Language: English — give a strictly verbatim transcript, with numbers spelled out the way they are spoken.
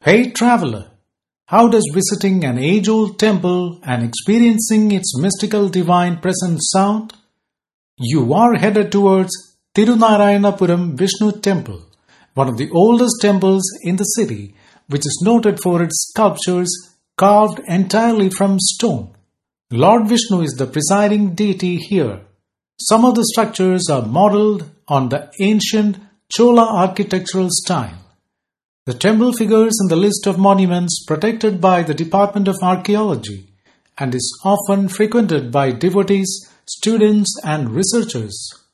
Hey traveler, how does visiting an age-old temple and experiencing its mystical divine presence sound? You are headed towards Tirunarayanapuram Vishnu Temple, one of the oldest temples in the city, which is noted for its sculptures carved entirely from stone. Lord Vishnu is the presiding deity here. Some of the structures are modeled on the ancient Chola architectural style. The temple figures in the list of monuments protected by the Department of Archaeology and is often frequented by devotees, students, and researchers.